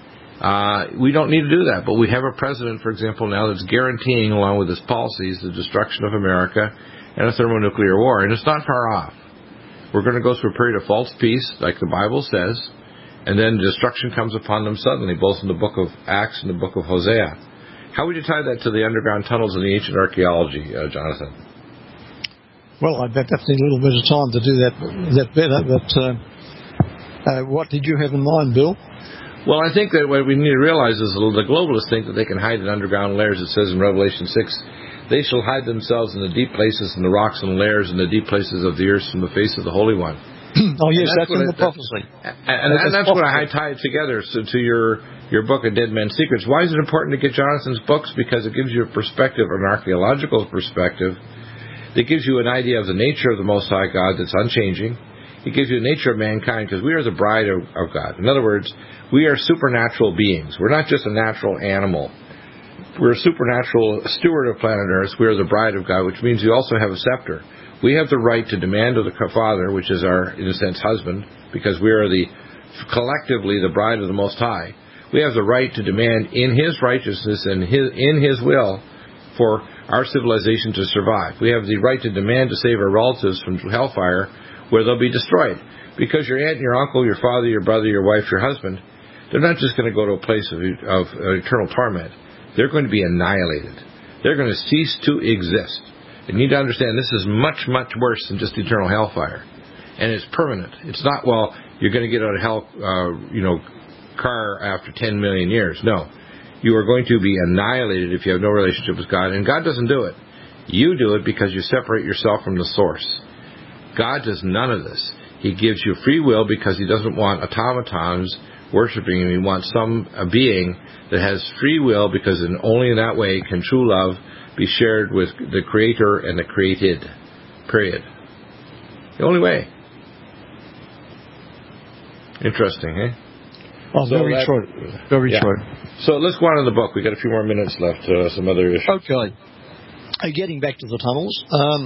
Uh, we don't need to do that, but we have a president, for example, now that's guaranteeing, along with his policies, the destruction of America and a thermonuclear war, and it's not far off. We're going to go through a period of false peace, like the Bible says, and then destruction comes upon them suddenly, both in the book of Acts and the book of Hosea. How would you tie that to the underground tunnels and the ancient archaeology, uh, Jonathan? Well, I'd definitely need a little bit of time to do that that better, but uh, uh, what did you have in mind, Bill? Well, I think that what we need to realize is the globalists think that they can hide in underground layers. It says in Revelation six They shall hide themselves in the deep places, in the rocks and lairs, in the deep places of the earth, from the face of the Holy One. Oh, yes, that's, that's in the I, prophecy. And, and, and that's what I tie it together so, to your, your book of Dead Men's Secrets. Why is it important to get Jonathan's books? Because it gives you a perspective, an archaeological perspective, that gives you an idea of the nature of the Most High God that's unchanging. It gives you the nature of mankind, because we are the bride of, of God. In other words, we are supernatural beings. We're not just a natural animal. We're a supernatural steward of planet Earth. We are the bride of God, which means we also have a scepter. We have the right to demand of the Father, which is our, in a sense, husband, because we are the collectively the bride of the Most High. We have the right to demand in His righteousness and his, in His will for our civilization to survive. We have the right to demand to save our relatives from hellfire, where they'll be destroyed. Because your aunt, your uncle, your father, your brother, your wife, your husband, they're not just going to go to a place of, of uh, eternal torment. They're going to be annihilated. They're going to cease to exist. You need to understand this is much, much worse than just eternal hellfire. And it's permanent. It's not, well, you're going to get out of hell, uh, you know, car after ten million years. No. You are going to be annihilated if you have no relationship with God. And God doesn't do it. You do it because you separate yourself from the source. God does none of this. He gives you free will because He doesn't want automatons worshiping Him. He wants some a being that has free will, because in, only in that way can true love be shared with the Creator and the created. Period. The only way. Interesting, eh? Oh, so very that, true. Very yeah. true. So let's go on to the book. We've got a few more minutes left. Uh, some other issues. Okay. Uh, getting back to the tunnels.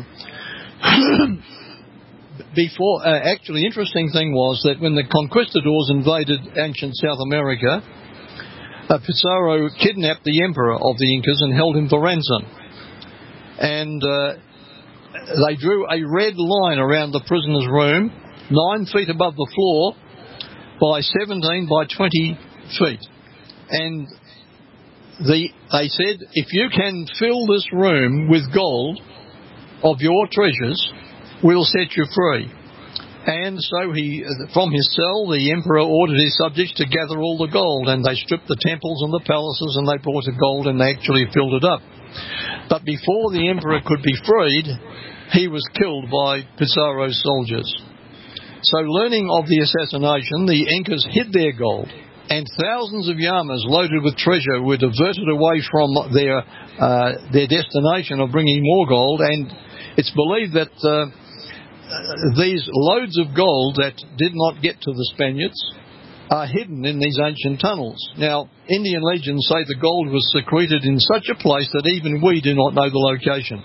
Um, before, uh, actually, the interesting thing was that when the conquistadors invaded ancient South America, uh, Pizarro kidnapped the emperor of the Incas and held him for ransom. And uh, they drew a red line around the prisoner's room, nine feet above the floor, by seventeen by twenty feet. And the, they said, if you can fill this room with gold of your treasures, we'll set you free. And so he, from his cell, the emperor ordered his subjects to gather all the gold, and they stripped the temples and the palaces, and they brought the gold, and they actually filled it up. But before the emperor could be freed, he was killed by Pizarro's soldiers. So learning of the assassination, the Incas hid their gold, and thousands of llamas loaded with treasure were diverted away from their uh, their destination of bringing more gold, and it's believed that uh, these loads of gold that did not get to the Spaniards are hidden in these ancient tunnels. Now, Indian legends say the gold was secreted in such a place that even we do not know the location.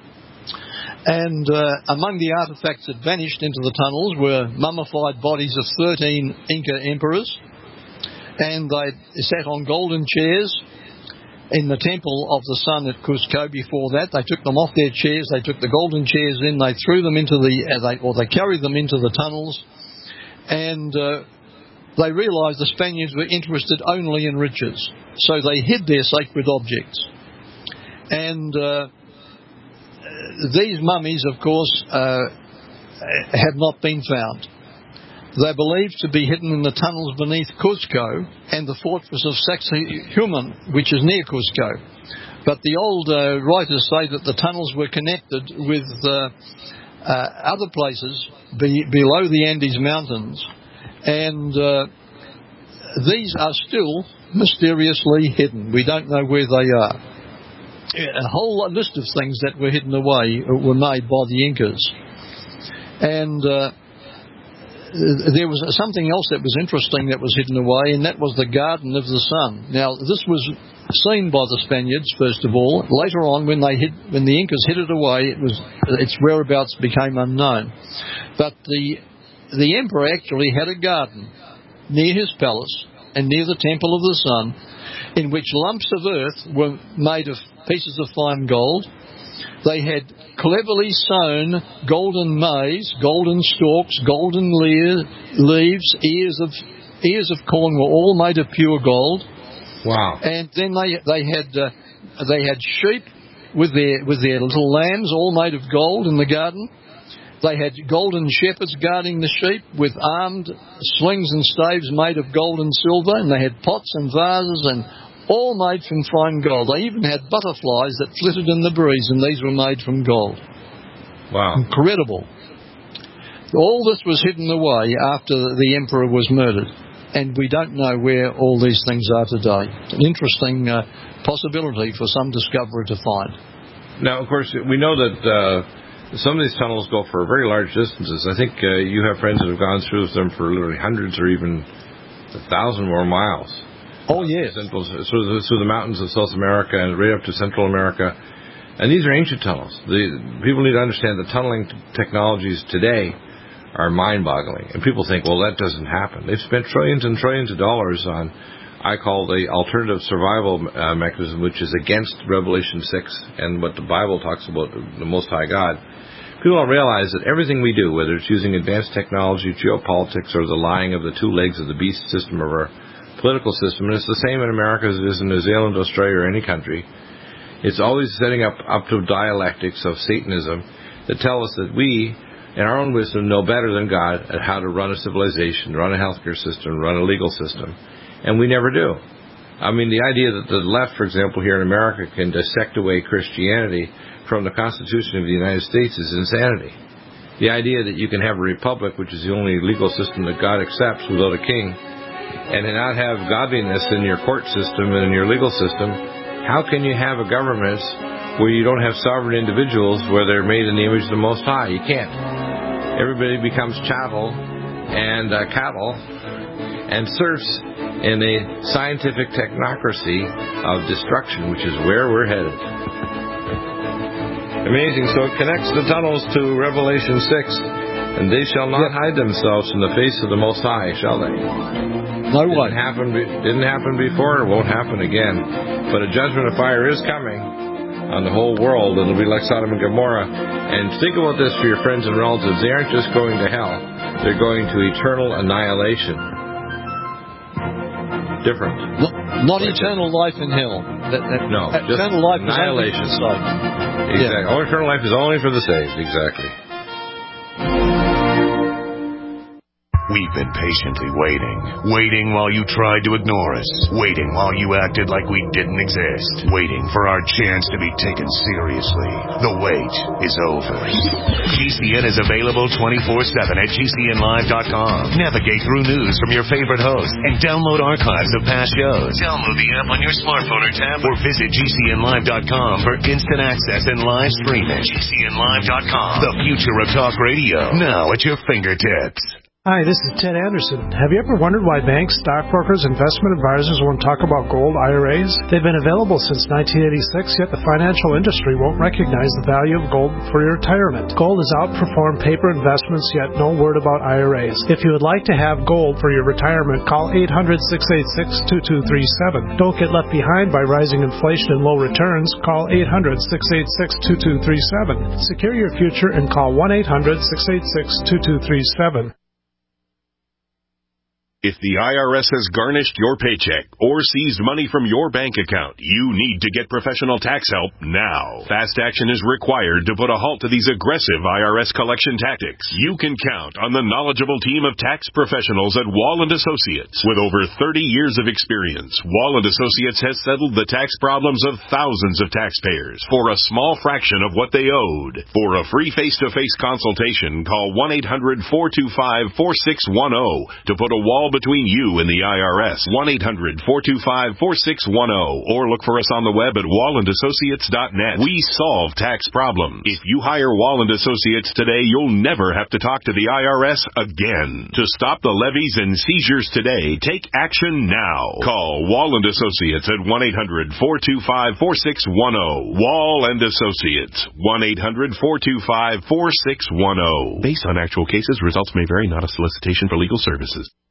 And uh, among the artefacts that vanished into the tunnels were mummified bodies of thirteen Inca emperors, and they sat on golden chairs in the temple of the sun at Cusco. Before that, they took them off their chairs, they took the golden chairs in, they threw them into the, uh, they, or they carried them into the tunnels, and uh, they realised the Spaniards were interested only in riches, so they hid their sacred objects. And uh, these mummies, of course, uh, have not been found. They're believed to be hidden in the tunnels beneath Cusco and the fortress of Sacsayhuaman, which is near Cusco. But the old uh, writers say that the tunnels were connected with uh, uh, other places be, below the Andes Mountains, and uh, these are still mysteriously hidden. We don't know where they are. A whole list of things that were hidden away were made by the Incas. And uh, there was something else that was interesting that was hidden away, and that was the Garden of the Sun. Now, this was seen by the Spaniards, first of all. Later on, when they hid, when the Incas hid it away, it was, its whereabouts became unknown. But the, the emperor actually had a garden near his palace and near the Temple of the Sun, in which lumps of earth were made of pieces of fine gold. They had cleverly sown golden maize, golden stalks, golden leaves, ears of ears of corn were all made of pure gold. Wow! And then they they had uh, they had sheep with their with their little lambs, all made of gold in the garden. They had golden shepherds guarding the sheep with armed slings and staves made of gold and silver, and they had pots and vases and all made from fine gold. They even had butterflies that flitted in the breeze, and these were made from gold. Wow. Incredible. All this was hidden away after the emperor was murdered, and we don't know where all these things are today. It's an interesting uh, possibility for some discoverer to find. Now, of course, we know that uh, some of these tunnels go for very large distances. I think uh, you have friends that have gone through them for literally hundreds or even a thousand more miles. Oh, yes. Central, through, through the mountains of South America and right up to Central America. And these are ancient tunnels. The, people need to understand that tunneling technologies today are mind-boggling. And people think, well, that doesn't happen. They've spent trillions and trillions of dollars on, I call the alternative survival uh, mechanism, which is against Revelation six and what the Bible talks about, the Most High God. People don't realize that everything we do, whether it's using advanced technology, geopolitics, or the lying of the two legs of the beast system of our political system, and it's the same in America as it is in New Zealand, Australia, or any country. It's always setting up up to dialectics of Satanism that tell us that we, in our own wisdom, know better than God at how to run a civilization, run a healthcare system, run a legal system, and we never do. I mean, the idea that the left, for example, here in America can dissect away Christianity from the Constitution of the United States is insanity. The idea that you can have a republic, which is the only legal system that God accepts without a king, and to not have godliness in your court system and in your legal system, how can you have a government where you don't have sovereign individuals where they're made in the image of the Most High? You can't. Everybody becomes chattel and uh, cattle and serfs in a scientific technocracy of destruction, which is where we're headed. Amazing. So it connects the tunnels to Revelation six, and they shall not hide themselves from the face of the Most High, shall they? No one. Didn't happen, didn't happen before, it won't happen again. But a judgment of fire is coming on the whole world. It'll be like Sodom and Gomorrah. And think about this for your friends and relatives. They aren't just going to hell. They're going to eternal annihilation. Different. Not, not eternal life in hell. That, that, no, that just eternal life annihilation. Is only for the saved. Exactly. Yeah. All eternal life is only for the saved. Exactly. We've been patiently waiting. Waiting while you tried to ignore us. Waiting while you acted like we didn't exist. Waiting for our chance to be taken seriously. The wait is over. G C N is available twenty-four seven at G C N live dot com. Navigate through news from your favorite hosts and download archives of past shows. Download the app on your smartphone or tablet or visit G C N live dot com for instant access and live streaming. G C N live dot com. The future of talk radio. Now at your fingertips. Hi, this is Ted Anderson. Have you ever wondered why banks, stockbrokers, investment advisors won't talk about gold I R As? They've been available since nineteen eighty-six, yet the financial industry won't recognize the value of gold for your retirement. Gold has outperformed paper investments, yet no word about I R As. If you would like to have gold for your retirement, call eight hundred, six eight six, two two three seven. Don't get left behind by rising inflation and low returns. Call eight hundred, six eight six, two two three seven. Secure your future and call one eight hundred, six eight six, two two three seven. If the I R S has garnished your paycheck or seized money from your bank account, you need to get professional tax help now. Fast action is required to put a halt to these aggressive I R S collection tactics. You can count on the knowledgeable team of tax professionals at Wall and Associates. With over thirty years of experience, Wall and Associates has settled the tax problems of thousands of taxpayers for a small fraction of what they owed. For a free face-to-face consultation, call one eight hundred, four two five, four six one zero to put a wall between you and the I R S. one eight hundred, four two five, four six one zero or look for us on the web at wall and associates dot net. We solve tax problems. If you hire Wall and Associates today, you'll never have to talk to the I R S again. To stop the levies and seizures today, take action now. Call Wall and Associates at one eight hundred, four two five, four six one zero. Wall and Associates, one eight hundred, four two five, four six one zero. Based on actual cases, results may vary, not a solicitation for legal services.